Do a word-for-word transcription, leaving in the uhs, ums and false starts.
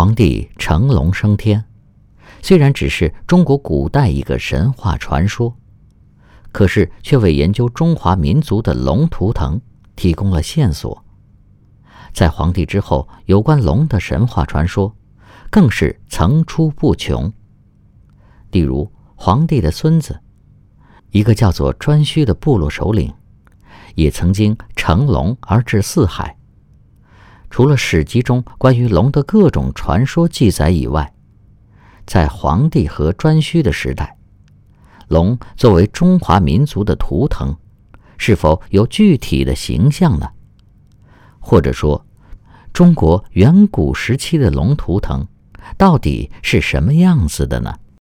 皇帝乘龙升天，虽然只是中国古代一个神话传说，可是却为研究中华民族的龙图腾提供了线索。在黄帝之后，有关龙的神话传说更是层出不穷。例如黄帝的孙子，一个叫做颛顼的部落首领，也曾经乘龙而至四海。除了史籍中关于龙的各种传说记载以外，在黄帝和颛顼的时代，龙作为中华民族的图腾，是否有具体的形象呢？或者说，中国远古时期的龙图腾到底是什么样子的呢？